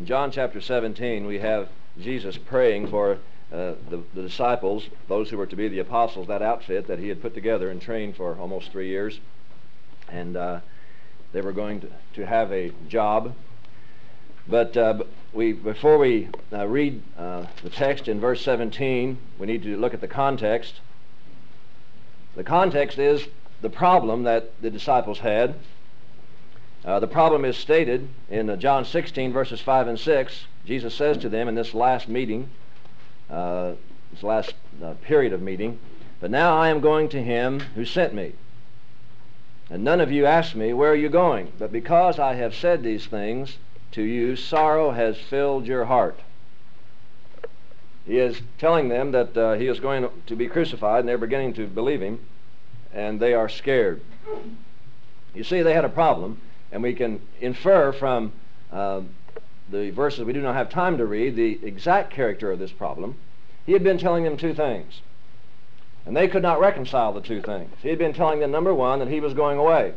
In John chapter 17, we have Jesus praying for the disciples, those who were to be the apostles, that outfit that he had put together and trained for almost 3 years. And they were going to have a job. But before we read the text in verse 17, we need to look at the context. The context is the problem that the disciples had. The problem is stated in John 16, verses 5 and 6. Jesus says to them in this last meeting, this last period of meeting, "But now I am going to him who sent me. And none of you asked me, 'Where are you going?' But because I have said these things to you, sorrow has filled your heart." He is telling them that he is going to be crucified, and they're beginning to believe him, and they are scared. You see, they had a problem, and we can infer from the verses we do not have time to read the exact character of this problem. He had been telling them two things, and they could not reconcile the two things. He had been telling them, number one, that he was going away.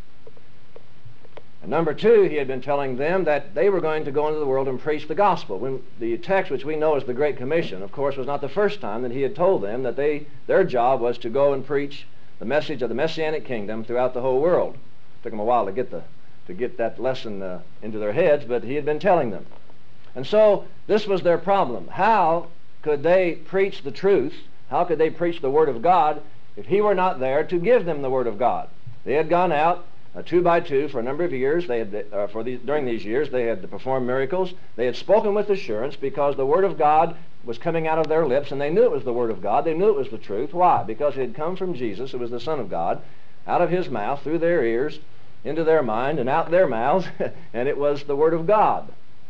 And number two, he had been telling them that they were going to go into the world and preach the gospel. When the text, which we know as the Great Commission, of course, was not the first time that he had told them that their job was to go and preach the message of the Messianic kingdom throughout the whole world. It took them a while to get that lesson into their heads, but he had been telling them. And so this was their problem. How could they preach the truth? How could they preach the Word of God if he were not there to give them the Word of God? They had gone out 2 by 2 for a number of years. During these years, they had performed miracles. They had spoken with assurance because the Word of God was coming out of their lips, and they knew it was the Word of God. They knew it was the truth. Why? Because it had come from Jesus, who was the Son of God, out of his mouth, through their ears, into their mind, and out their mouths, and it was the Word of God.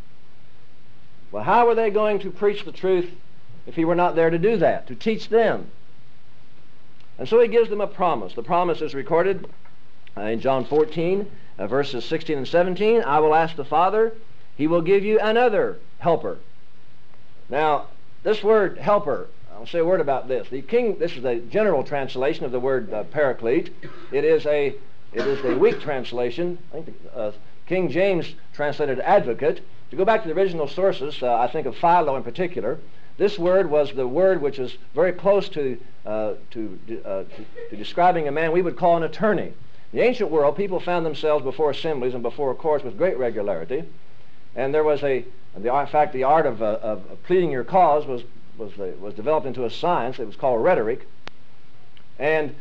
Well, how were they going to preach the truth if he were not there to do that, to teach them? And so he gives them a promise. The promise is recorded in John 14, verses 16 and 17. "I will ask the Father, he will give you another helper." Now, this word helper, I'll say a word about this. This is a general translation of the word paraclete. It is a weak translation. I think King James translated advocate. To go back to the original sources, I think of Philo in particular, this word was the word which is very close to describing a man we would call an attorney. In the ancient world, people found themselves before assemblies and before courts with great regularity, and there was in fact, the art of pleading your cause was developed into a science. It was called rhetoric, and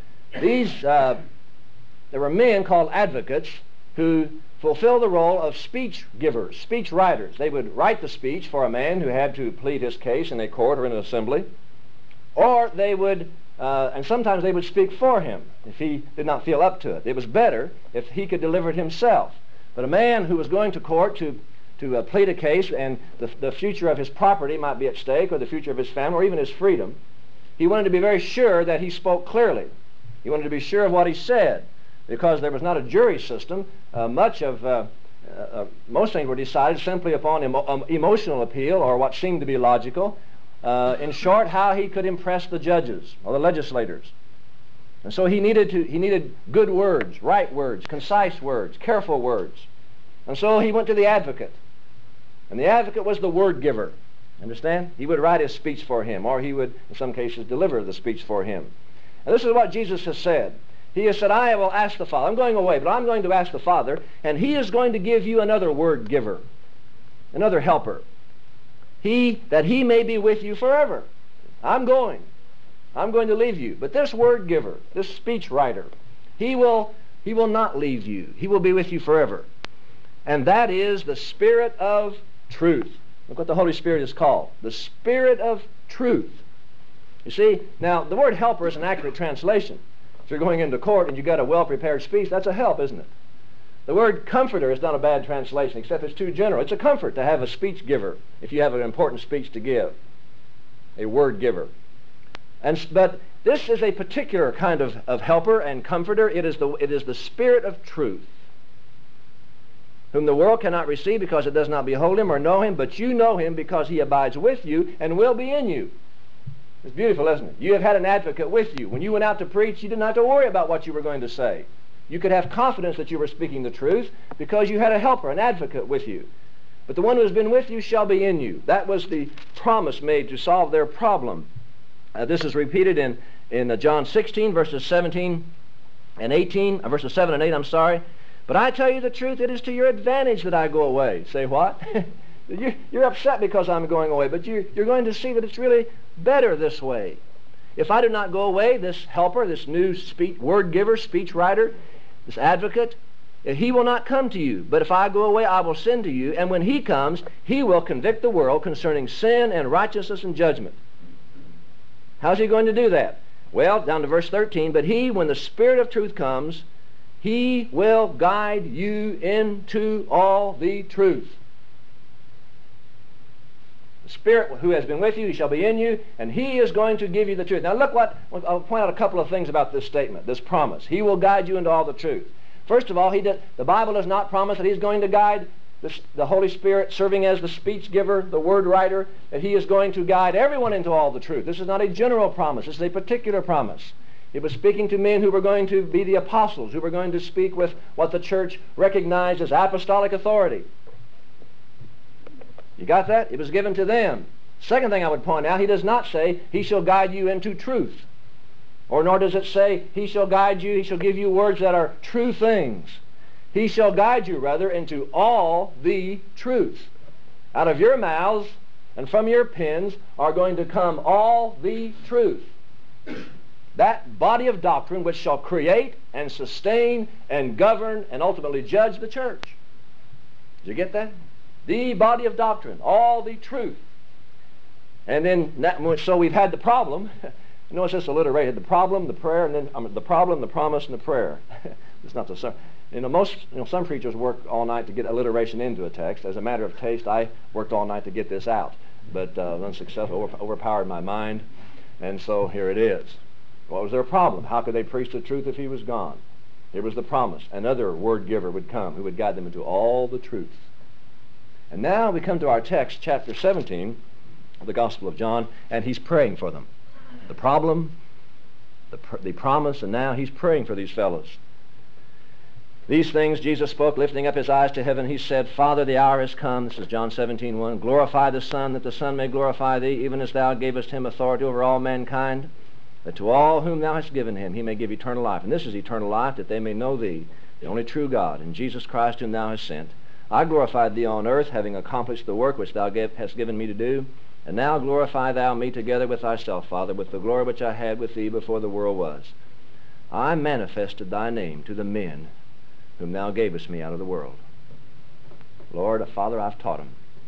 there were men called advocates who fulfilled the role of speech givers, speech writers. They would write the speech for a man who had to plead his case in a court or in an assembly, or they would, and sometimes they would speak for him if he did not feel up to it. It was better if he could deliver it himself. But a man who was going to court to plead a case, and the future of his property might be at stake, or the future of his family, or even his freedom, he wanted to be very sure that he spoke clearly. He wanted to be sure of what he said, because there was not a jury system. Most things were decided simply upon emotional appeal or what seemed to be logical. In short, how he could impress the judges or the legislators. And so he needed good words, right words, concise words, careful words. And so he went to the advocate. And the advocate was the word giver. Understand? He would write his speech for him, or he would, in some cases, deliver the speech for him. And this is what Jesus has said. He has said, "I will ask the Father." I'm going away, but I'm going to ask the Father, and he is going to give you another word giver, another helper. That he may be with you forever. I'm going to leave you. But this word giver, this speech writer, he will not leave you. He will be with you forever. And that is the Spirit of truth. Look what the Holy Spirit is called. The Spirit of truth. You see, now the word helper is an accurate translation. If you're going into court and you've got a well-prepared speech, that's a help, isn't it? The word comforter is not a bad translation, except it's too general. It's a comfort to have a speech giver if you have an important speech to give, a word giver. But this is a particular kind of helper and comforter. It is the Spirit of truth, whom the world cannot receive because it does not behold him or know him, but you know him because he abides with you and will be in you. It's beautiful, isn't it? You have had an advocate with you. When you went out to preach, you didn't have to worry about what you were going to say. You could have confidence that you were speaking the truth because you had a helper, an advocate with you. but the one who has been with you shall be in you. That was the promise made to solve their problem. This is repeated in John 16, verses 17 and 18, verses 7 and 8, I'm sorry. But I tell you the truth, it is to your advantage that I go away. Say what? You're upset because I'm going away, but you're going to see that it's really better this way. If I do not go away, this helper, this new word giver, speech writer, this advocate, he will not come to you. But if I go away, I will send to you. And when he comes, he will convict the world concerning sin and righteousness and judgment. How's he going to do that? Well, down to verse 13, but he, when the Spirit of truth comes, he will guide you into all the truth. The Spirit who has been with you, he shall be in you, and he is going to give you the truth. Now look I'll point out a couple of things about this statement, this promise. He will guide you into all the truth. First of all, the Bible does not promise that he's going to guide the Holy Spirit, serving as the speech giver, the word writer, that he is going to guide everyone into all the truth. This is not a general promise. This is a particular promise. It was speaking to men who were going to be the apostles, who were going to speak with what the church recognized as apostolic authority. You got that? It was given to them. Second thing I would point out, he does not say, he shall guide you into truth. Or nor does it say, he shall guide you, he shall give you words that are true things. He shall guide you, rather, into all the truth. Out of your mouths and from your pens are going to come all the truth. That body of doctrine which shall create and sustain and govern and ultimately judge the church. Did you get that? The body of doctrine, all the truth. And then, so we've had the problem. Notice this alliterated: the problem, the prayer, and then the problem, the promise, and the prayer. It's not the same. Some preachers work all night to get alliteration into a text. As a matter of taste, I worked all night to get this out, but unsuccessful, overpowered my mind, and so here it is. What was their problem? How could they preach the truth if he was gone? Here was the promise. Another word giver would come who would guide them into all the truth. And now we come to our text, chapter 17 of the Gospel of John, and he's praying for them. The problem, the promise, and now he's praying for these fellows. These things Jesus spoke, lifting up his eyes to heaven. He said, Father, the hour is come. This is John 17:1. Glorify the Son, that the Son may glorify thee, even as thou gavest him authority over all mankind, that to all whom thou hast given him he may give eternal life. And this is eternal life, that they may know thee, the only true God, and Jesus Christ whom thou hast sent. I glorified thee on earth, having accomplished the work which thou hast given me to do. And now glorify thou me together with thyself, Father, with the glory which I had with thee before the world was. I manifested thy name to the men whom thou gavest me out of the world. Lord, Father, I've taught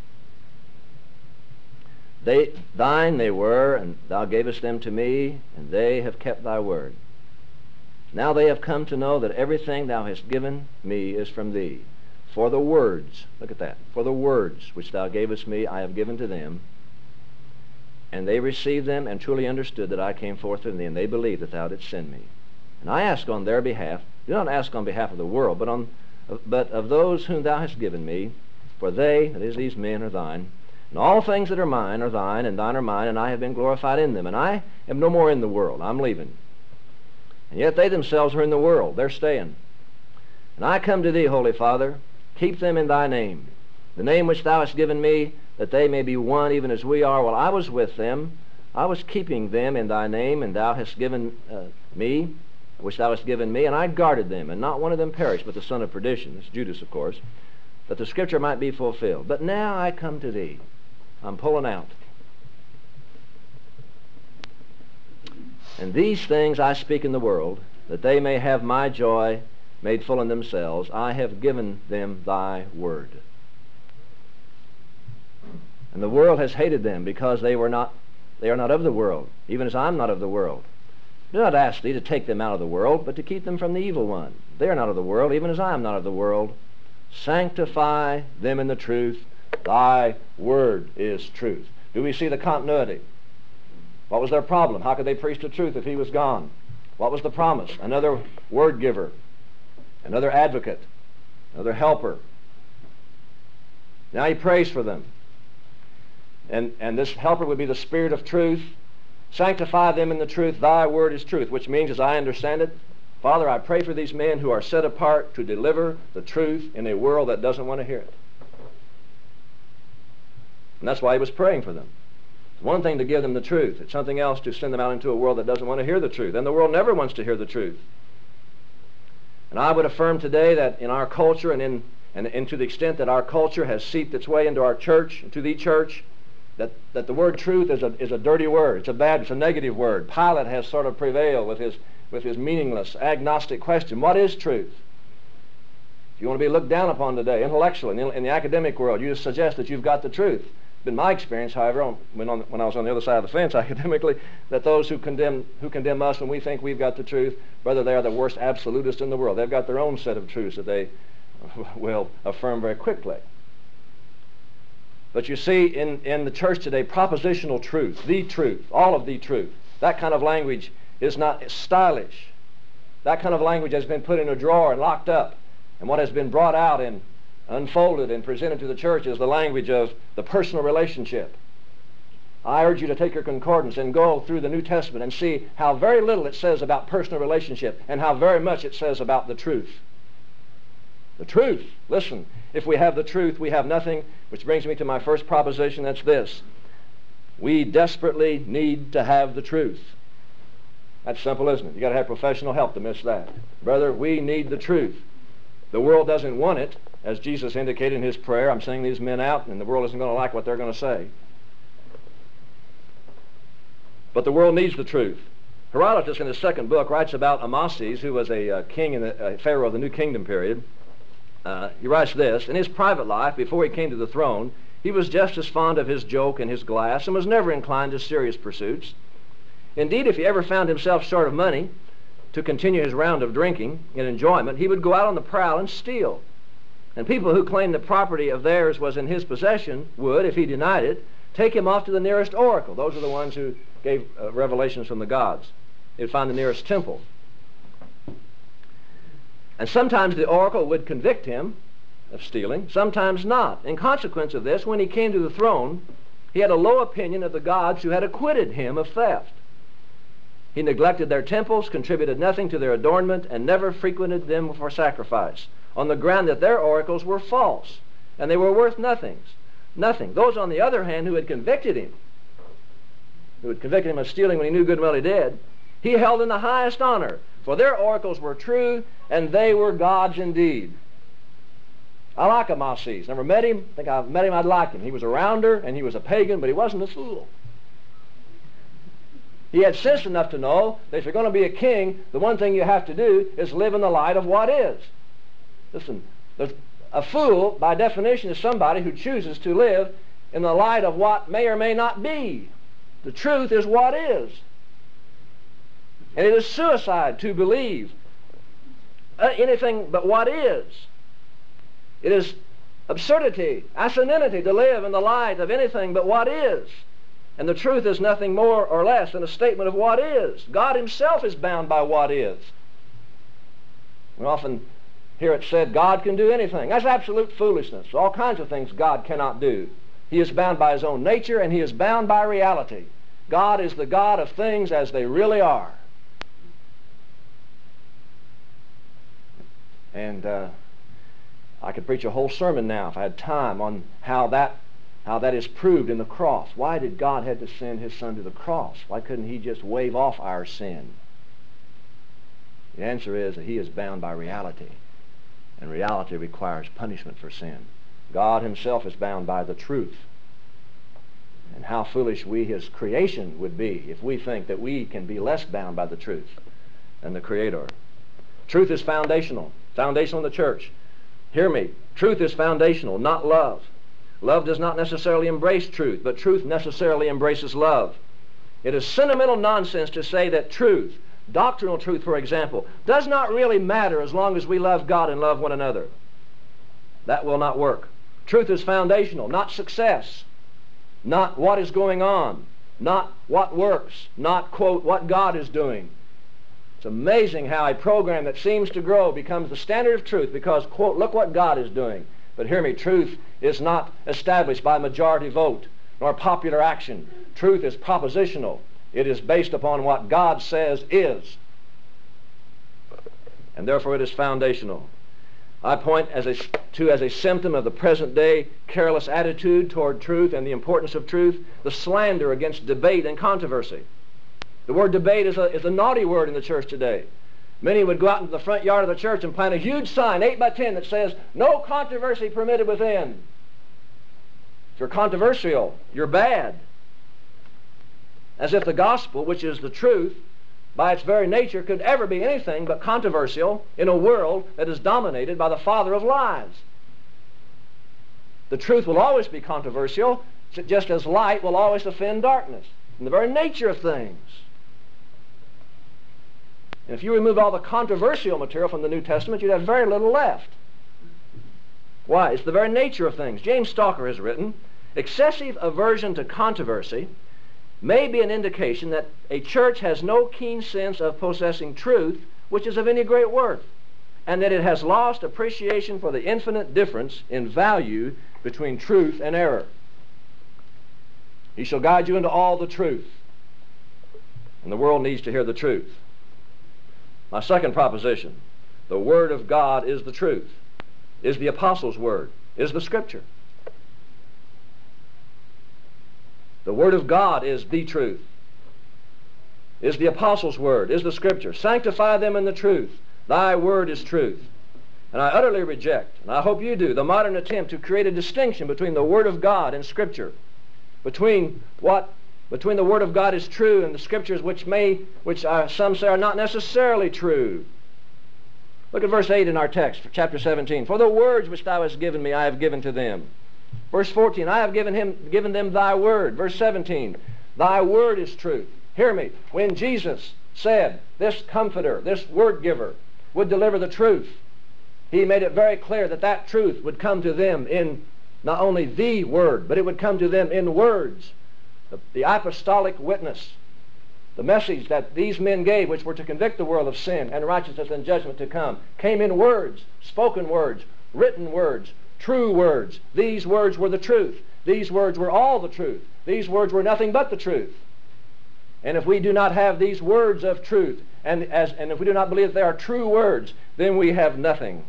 them. Thine they were, and thou gavest them to me, and they have kept thy word. Now they have come to know that everything thou hast given me is from thee. For the words, look at that, for the words which thou gavest me I have given to them, and they received them and truly understood that I came forth from thee, and they believed that thou didst send me. And I ask on their behalf, do not ask on behalf of the world, but of those whom thou hast given me, for they, that is, these men, are thine. And all things that are mine are thine, and thine are mine, and I have been glorified in them. And I am no more in the world. I'm leaving. And yet they themselves are in the world. They're staying. And I come to thee, Holy Father. Keep them in thy name, the name which thou hast given me, that they may be one even as we are. While I was with them, I was keeping them in thy name, and thou hast given me, which thou hast given me, and I guarded them, and not one of them perished, but the son of perdition, that's Judas, of course, that the scripture might be fulfilled. But now I come to thee. I'm pulling out. And these things I speak in the world, that they may have my joy made full in themselves. I have given them thy word. And the world has hated them, because they are not of the world, even as I'm not of the world. Do not ask thee to take them out of the world, but to keep them from the evil one. They are not of the world, even as I am not of the world. Sanctify them in the truth. Thy word is truth. Do we see the continuity? What was their problem? How could they preach the truth if he was gone? What was the promise? Another word giver, another advocate, another helper. Now he prays for them. And this helper would be the Spirit of truth. Sanctify them in the truth. Thy word is truth, which means, as I understand it, Father, I pray for these men who are set apart to deliver the truth in a world that doesn't want to hear it. And that's why he was praying for them. It's one thing to give them the truth. It's something else to send them out into a world that doesn't want to hear the truth. And the world never wants to hear the truth. And I would affirm today that in our culture and to the extent that our culture has seeped its way into our church, into the church, that the word truth is a dirty word. It's a negative word. Pilate has sort of prevailed with his meaningless, agnostic question. What is truth? If you want to be looked down upon today, intellectually, in the academic world, you just suggest that you've got the truth. It's been my experience, however, when I was on the other side of the fence academically, that those who condemn us when we think we've got the truth, brother, they are the worst absolutists in the world. They've got their own set of truths that they will affirm very quickly. But you see, in the church today, propositional truth, the truth, all of the truth, that kind of language is not stylish. That kind of language has been put in a drawer and locked up. And what has been brought out and unfolded and presented to the church is the language of the personal relationship. I urge you to take your concordance and go through the New Testament and see how very little it says about personal relationship and how very much it says about the truth. The truth. Listen, if we have the truth, we have nothing, which brings me to my first proposition. That's this. We desperately need to have the truth. That's simple, isn't it? You've got to have professional help to miss that. Brother, we need the truth. The world doesn't want it, as Jesus indicated in his prayer. I'm sending these men out, and the world isn't going to like what they're going to say. But the world needs the truth. Herodotus, in his second book, writes about Amasis, who was a king in a pharaoh of the New Kingdom period. He writes this: in his private life, before he came to the throne, he was just as fond of his joke and his glass, and was never inclined to serious pursuits. Indeed, if he ever found himself short of money to continue his round of drinking and enjoyment, he would go out on the prowl and steal. And people who claimed that property of theirs was in his possession would, if he denied it, take him off to the nearest oracle. Those are the ones who gave revelations from the gods. They'd find the nearest temple. And sometimes the oracle would convict him of stealing, sometimes not. In consequence of this, when he came to the throne, he had a low opinion of the gods who had acquitted him of theft. He neglected their temples, contributed nothing to their adornment, and never frequented them for sacrifice, on the ground that their oracles were false, and they were worth nothing. Those, on the other hand, who had convicted him of stealing when he knew good and well he did, he held in the highest honor, for their oracles were true, and they were gods indeed. I like Amasis. Never met him. Think I've met him, I'd like him. He was a rounder, and he was a pagan, but he wasn't a fool. He had sense enough to know that if you're going to be a king, the one thing you have to do is live in the light of what is. Listen, a fool, by definition, is somebody who chooses to live in the light of what may or may not be. The truth is what is. And it is suicide to believe anything but what is. It is absurdity, asininity to live in the light of anything but what is. And the truth is nothing more or less than a statement of what is. God himself is bound by what is. We often hear it said, God can do anything. That's absolute foolishness. All kinds of things God cannot do. He is bound by his own nature, and he is bound by reality. God is the God of things as they really are. And I could preach a whole sermon now, if I had time, on how that is proved in the cross. Why did God have to send his Son to the cross? Why couldn't he just wave off our sin? The answer is that he is bound by reality, and reality requires punishment for sin. God himself is bound by the truth. And how foolish we, his creation, would be if we think that we can be less bound by the truth than the Creator. Truth is foundational in the church. Hear me. Truth is foundational, not love. Love does not necessarily embrace truth, but truth necessarily embraces love. It is sentimental nonsense to say that truth, doctrinal truth, for example, does not really matter as long as we love God and love one another. That will not work. Truth is foundational, not success, not what is going on, not what works, not, quote, what God is doing. It's amazing how a program that seems to grow becomes the standard of truth because, quote, look what God is doing. But hear me, truth is not established by majority vote nor popular action. Truth is propositional. It is based upon what God says is. And therefore it is foundational. I point as a symptom of the present day careless attitude toward truth and the importance of truth, the slander against debate and controversy. The word debate is a naughty word in the church today. Many would go out into the front yard of the church and plant a huge sign, 8 by 10, that says, "No controversy permitted within." If you're controversial, you're bad. As if the gospel, which is the truth, by its very nature could ever be anything but controversial in a world that is dominated by the father of lies. The truth will always be controversial, just as light will always offend darkness, in the very nature of things. And if you remove all the controversial material from the New Testament, you'd have very little left. Why? It's the very nature of things. James Stalker has written, "Excessive aversion to controversy may be an indication that a church has no keen sense of possessing truth which is of any great worth, and that it has lost appreciation for the infinite difference in value between truth and error. He shall guide you into all the truth." And the world needs to hear the truth. My second proposition, the Word of God is the truth, is the Apostles' Word, is the Scripture. The Word of God is the truth, is the Apostles' Word, is the Scripture. Sanctify them in the truth. Thy Word is truth. And I utterly reject, and I hope you do, the modern attempt to create a distinction between the Word of God and Scripture, between the Word of God is true and the Scriptures which some say are not necessarily true. Look at verse 8 in our text, chapter 17. "For the words which thou hast given me, I have given to them." Verse 14, "I have given them thy word." Verse 17, "Thy word is truth." Hear me. When Jesus said this Comforter, this Word Giver, would deliver the truth, He made it very clear that that truth would come to them in not only the Word, but it would come to them in words. The apostolic witness, the message that these men gave, which were to convict the world of sin and righteousness and judgment to come, came in words, spoken words, written words, true words. These words were the truth. These words were all the truth. These words were nothing but the truth. And if we do not have these words of truth, and if we do not believe that they are true words, then we have nothing.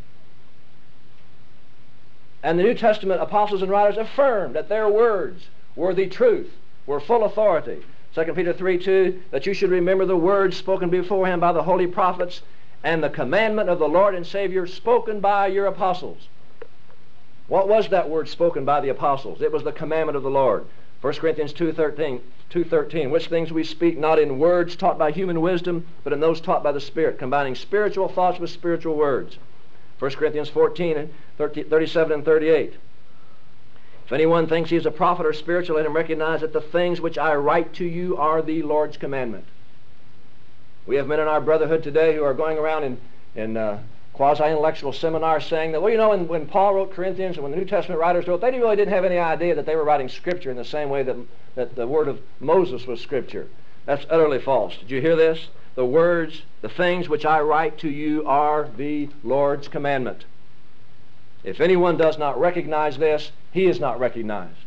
And the New Testament apostles and writers affirmed that their words were the truth, were full authority. 2 Peter 3:2, "That you should remember the words spoken beforehand by the holy prophets, and the commandment of the Lord and Savior spoken by your apostles." What was that word spoken by the apostles? It was the commandment of the Lord. 1 Corinthians 2:13, "Which things we speak not in words taught by human wisdom, but in those taught by the Spirit, combining spiritual thoughts with spiritual words." 1 Corinthians 14:37 and 38. "If anyone thinks he is a prophet or spiritual, let him recognize that the things which I write to you are the Lord's commandment." We have men in our brotherhood today who are going around in quasi-intellectual seminars saying that, well, you know, when Paul wrote Corinthians and when the New Testament writers wrote, they really didn't have any idea that they were writing Scripture in the same way that the word of Moses was Scripture. That's utterly false. Did you hear this? The words, the things which I write to you are the Lord's commandment. If anyone does not recognize this, he is not recognized.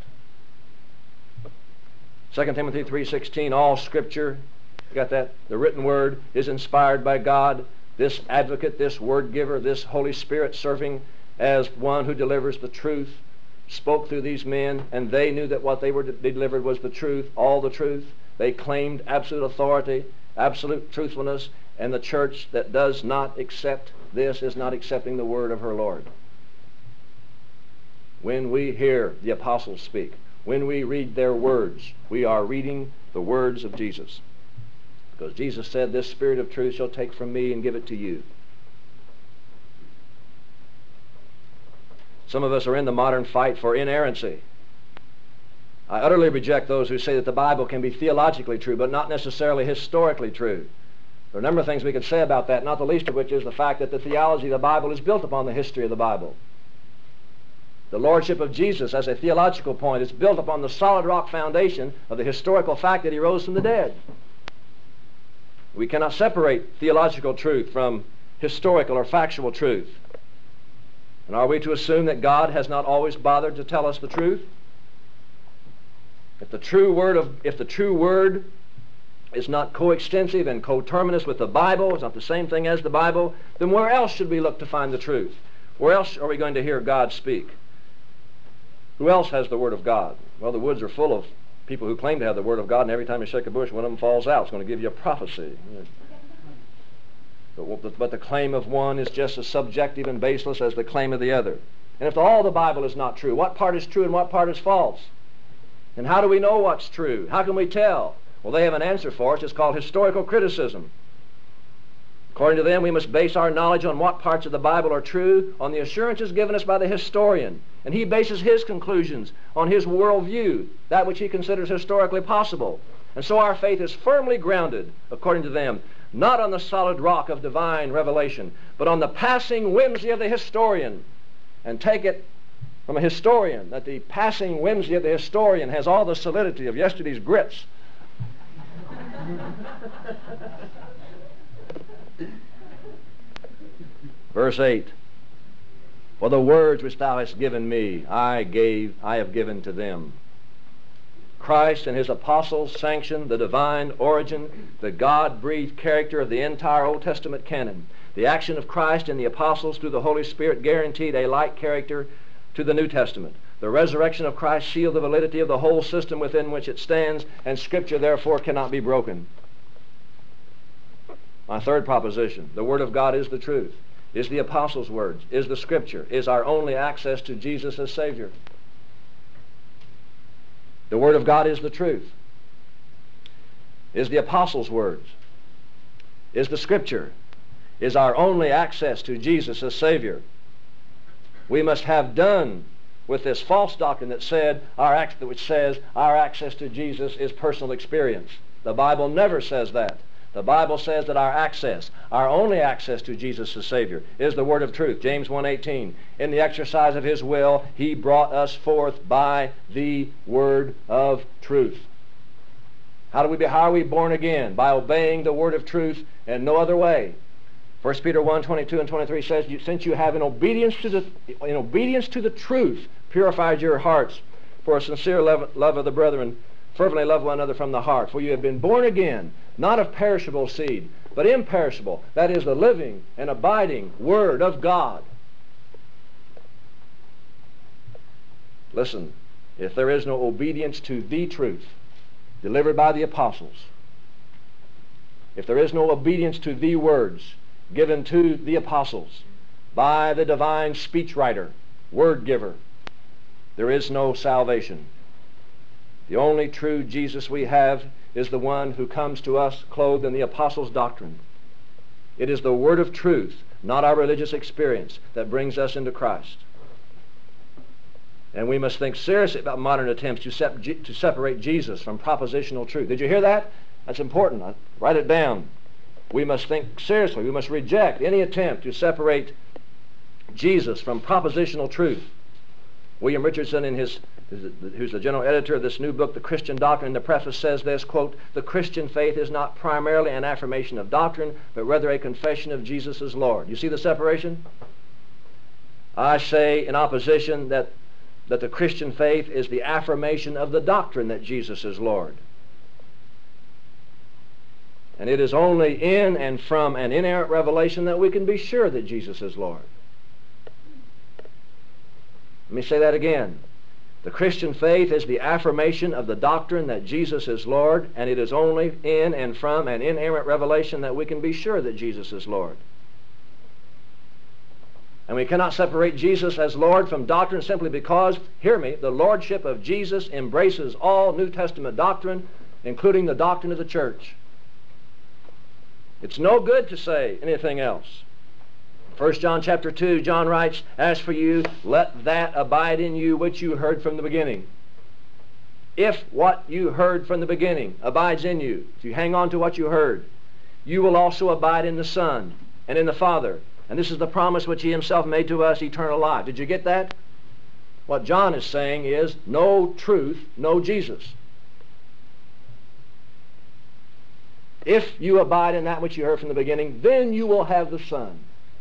2 Timothy 3:16, "All Scripture," you got that? The written word is inspired by God. This advocate, this Word Giver, this Holy Spirit serving as one who delivers the truth, spoke through these men, and they knew that what they delivered was the truth, all the truth. They claimed absolute authority, absolute truthfulness, and the church that does not accept this is not accepting the word of her Lord. When we hear the apostles speak, when we read their words, we are reading the words of Jesus. Because Jesus said, "This Spirit of truth shall take from me and give it to you." Some of us are in the modern fight for inerrancy. I utterly reject those who say that the Bible can be theologically true, but not necessarily historically true. There are a number of things we could say about that, not the least of which is the fact that the theology of the Bible is built upon the history of the Bible. The Lordship of Jesus as a theological point is built upon the solid rock foundation of the historical fact that He rose from the dead. We cannot separate theological truth from historical or factual truth. And are we to assume that God has not always bothered to tell us the truth? If the true word is not coextensive and coterminous with the Bible, it's not the same thing as the Bible, then where else should we look to find the truth? Where else are we going to hear God speak? Who else has the Word of God? Well, the woods are full of people who claim to have the Word of God, and every time you shake a bush, one of them falls out. It's going to give you a prophecy. But the claim of one is just as subjective and baseless as the claim of the other. And if all the Bible is not true, what part is true and what part is false? And how do we know what's true? How can we tell? Well, they have an answer for it. It's called historical criticism. According to them, we must base our knowledge on what parts of the Bible are true, on the assurances given us by the historian. And he bases his conclusions on his worldview, that which he considers historically possible. And so our faith is firmly grounded, according to them, not on the solid rock of divine revelation, but on the passing whimsy of the historian. And take it from a historian that the passing whimsy of the historian has all the solidity of yesterday's grits. Verse 8, for the words which thou hast given me, I have given to them. Christ and his apostles sanctioned the divine origin, the God-breathed character of the entire Old Testament canon. The action of Christ and the apostles through the Holy Spirit guaranteed a like character to the New Testament. The resurrection of Christ sealed the validity of the whole system within which it stands, and Scripture therefore cannot be broken. My third proposition, the Word of God is the truth, is the apostles' words, is the Scripture, is our only access to Jesus as Savior. The Word of God is the truth, is the apostles' words, is the Scripture, is our only access to Jesus as Savior. We must have done with this false doctrine that which says our access to Jesus is personal experience. The Bible never says that. The Bible says that our only access to Jesus as Savior, is the Word of truth. James 1:18, in the exercise of His will, He brought us forth by the Word of truth. How are we born again? By obeying the Word of truth and no other way. 1 Peter 1:22 and 23 says, since you have in obedience to the truth purified your hearts for a sincere love of the brethren, fervently love one another from the heart. For you have been born again, not of perishable seed, but imperishable. That is the living and abiding Word of God. Listen, if there is no obedience to the truth delivered by the apostles, if there is no obedience to the words given to the apostles by the divine speechwriter, word giver, there is no salvation. The only true Jesus we have is the one who comes to us clothed in the apostles' doctrine. It is the Word of truth, not our religious experience, that brings us into Christ. And we must think seriously about modern attempts to separate Jesus from propositional truth. Did you hear that? That's important. Write it down. We must think seriously. We must reject any attempt to separate Jesus from propositional truth. William Richardson, who's the general editor of this new book, The Christian Doctrine, in the preface says this, quote, the Christian faith is not primarily an affirmation of doctrine, but rather a confession of Jesus as Lord. You see the separation? I say in opposition that the Christian faith is the affirmation of the doctrine that Jesus is Lord. And it is only in and from an inerrant revelation that we can be sure that Jesus is Lord. Let me say that again. The Christian faith is the affirmation of the doctrine that Jesus is Lord, and it is only in and from an inerrant revelation that we can be sure that Jesus is Lord. And we cannot separate Jesus as Lord from doctrine simply because, hear me, the Lordship of Jesus embraces all New Testament doctrine, including the doctrine of the church. It's no good to say anything else. 1 John chapter 2, John writes, as for you, let that abide in you which you heard from the beginning. If what you heard from the beginning abides in you, if you hang on to what you heard, you will also abide in the Son and in the Father. And this is the promise which He Himself made to us, eternal life. Did you get that? What John is saying is, no truth, no Jesus. If you abide in that which you heard from the beginning, then you will have the Son.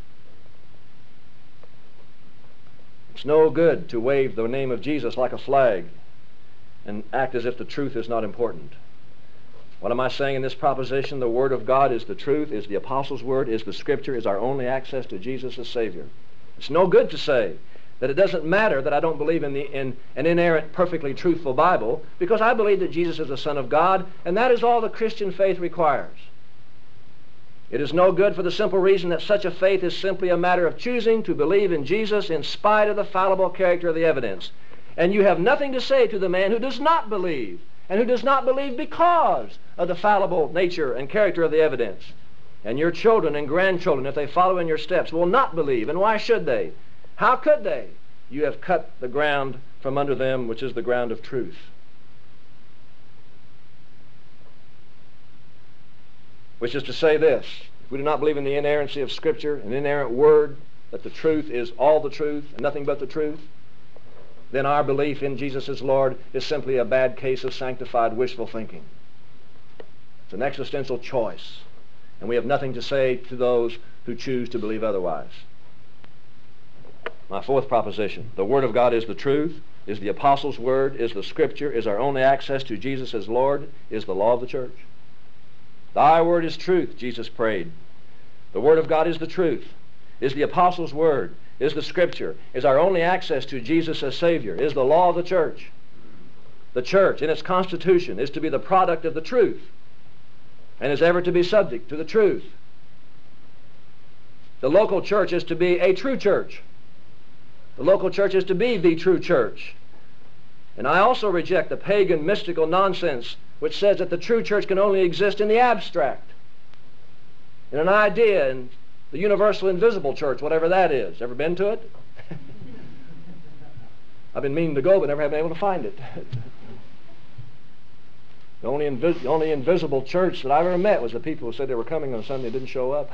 It's no good to wave the name of Jesus like a flag and act as if the truth is not important. What am I saying in this proposition? The Word of God is the truth, is the Apostles' Word, is the Scripture, is our only access to Jesus as Savior. It's no good to say that it doesn't matter that I don't believe in an inerrant, perfectly truthful Bible, because I believe that Jesus is the Son of God, and that is all the Christian faith requires. It is no good for the simple reason that such a faith is simply a matter of choosing to believe in Jesus in spite of the fallible character of the evidence. And you have nothing to say to the man who does not believe, and who does not believe because of the fallible nature and character of the evidence. And your children and grandchildren, if they follow in your steps, will not believe. And why should they? How could they? You have cut the ground from under them, which is the ground of truth. Which is to say this: if we do not believe in the inerrancy of Scripture, an inerrant word, that the truth is all the truth and nothing but the truth, then our belief in Jesus as Lord is simply a bad case of sanctified wishful thinking. It's an existential choice, and we have nothing to say to those who choose to believe otherwise. My fourth proposition: the Word of God is the truth, is the Apostles' Word, is the Scripture, is our only access to Jesus as Lord, is the law of the church. Thy word is truth, Jesus prayed. The Word of God is the truth, is the Apostles' Word, is the Scripture, is our only access to Jesus as Savior, is the law of the church. The church, in its constitution, is to be the product of the truth, and is ever to be subject to the truth. The local church is to be a true church. The local church is to be the true church. And I also reject the pagan mystical nonsense which says that the true church can only exist in the abstract, in an idea, in the universal invisible church, whatever that is. Ever been to it? I've been meaning to go, but never have been able to find it. The only invisible church that I've ever met was the people who said they were coming on Sunday and didn't show up.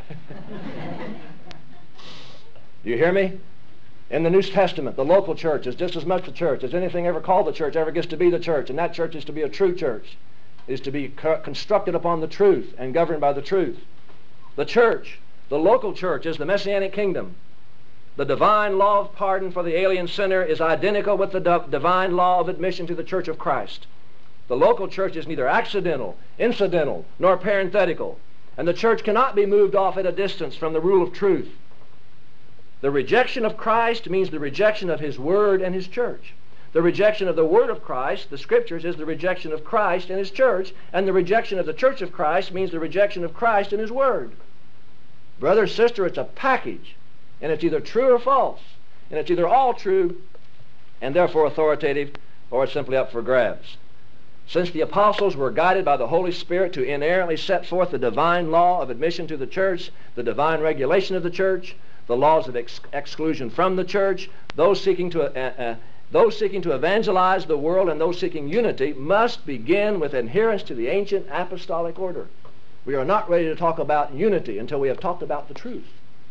Do you hear me? In the New Testament, the local church is just as much the church as anything ever called the church ever gets to be the church, and that church is to be a true church, is to be constructed upon the truth and governed by the truth. The church, the local church, is the Messianic kingdom. The divine law of pardon for the alien sinner is identical with the divine law of admission to the church of Christ. The local church is neither accidental, incidental, nor parenthetical, and the church cannot be moved off at a distance from the rule of truth. The rejection of Christ means the rejection of His Word and His church. The rejection of the Word of Christ, the Scriptures, is the rejection of Christ and His church, and the rejection of the church of Christ means the rejection of Christ and His Word. Brother, sister, it's a package, and it's either true or false, and it's either all true and therefore authoritative, or it's simply up for grabs. Since the apostles were guided by the Holy Spirit to inerrantly set forth the divine law of admission to the church, the divine regulation of the church, the laws of exclusion from the church, those seeking to evangelize the world and those seeking unity must begin with adherence to the ancient apostolic order. We are not ready to talk about unity until we have talked about the truth.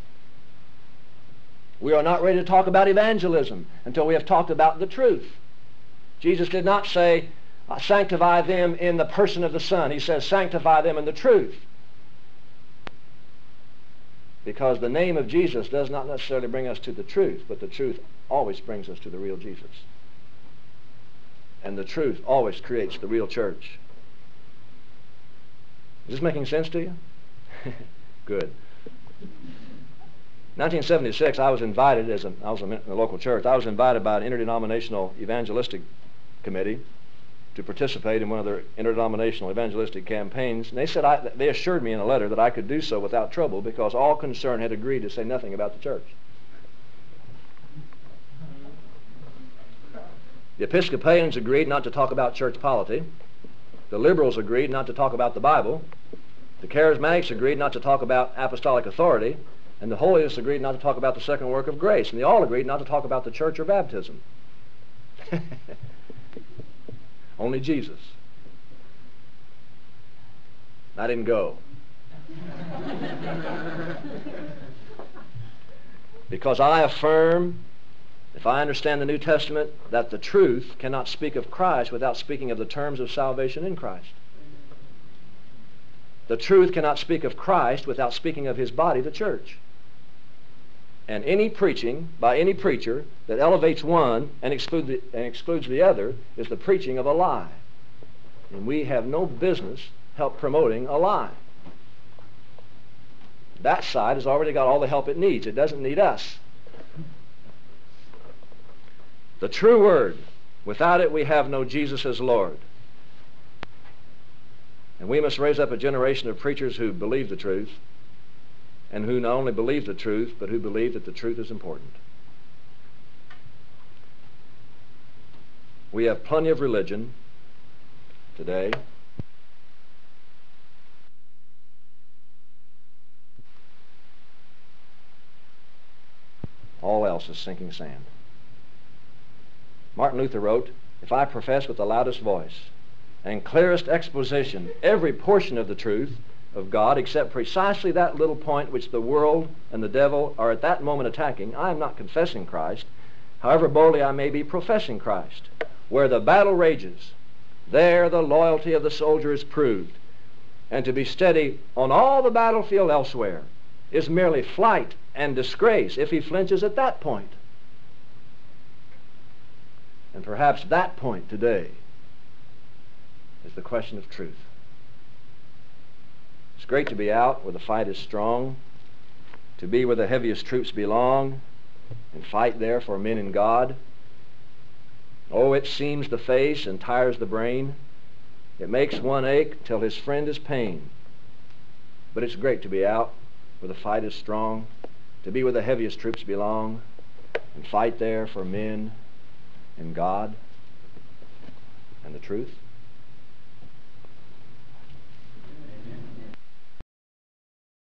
We are not ready to talk about evangelism until we have talked about the truth. Jesus did not say, sanctify them in the person of the Son. He says, sanctify them in the truth. Because the name of Jesus does not necessarily bring us to the truth, but the truth always brings us to the real Jesus. And the truth always creates the real church. Is this making sense to you? Good. 1976, I was invited, I was in a local church, I was invited by an interdenominational evangelistic committee to participate in one of their interdenominational evangelistic campaigns. And they assured me in a letter that I could do so without trouble because all concerned had agreed to say nothing about the church. The Episcopalians agreed not to talk about church polity. The liberals agreed not to talk about the Bible. The Charismatics agreed not to talk about apostolic authority. And the Holiest agreed not to talk about the second work of grace. And they all agreed not to talk about the church or baptism. Only Jesus. I didn't go. Because I affirm, if I understand the New Testament, that the truth cannot speak of Christ without speaking of the terms of salvation in Christ. The truth cannot speak of Christ without speaking of His body, the church. And any preaching by any preacher that elevates one and excludes the other is the preaching of a lie. And we have no business help promoting a lie. That side has already got all the help it needs. It doesn't need us. the true Word. Without it, we have no Jesus as Lord. And we must raise up a generation of preachers who believe the truth, and who not only believe the truth, but who believe that the truth is important. We have plenty of religion today. All else is sinking sand. Martin Luther wrote, "If I profess with the loudest voice and clearest exposition every portion of the truth of God except precisely that little point which the world and the devil are at that moment attacking, I am not confessing Christ, however boldly I may be professing Christ. Where the battle rages, there the loyalty of the soldier is proved, and to be steady on all the battlefield elsewhere is merely flight and disgrace if he flinches at that point." And perhaps that point today is the question of truth. It's great to be out where the fight is strong, to be where the heaviest troops belong, and fight there for men and God. Oh, it seams the face and tires the brain. It makes one ache till his friend is pain. But it's great to be out where the fight is strong, to be where the heaviest troops belong, and fight there for men and God and the truth.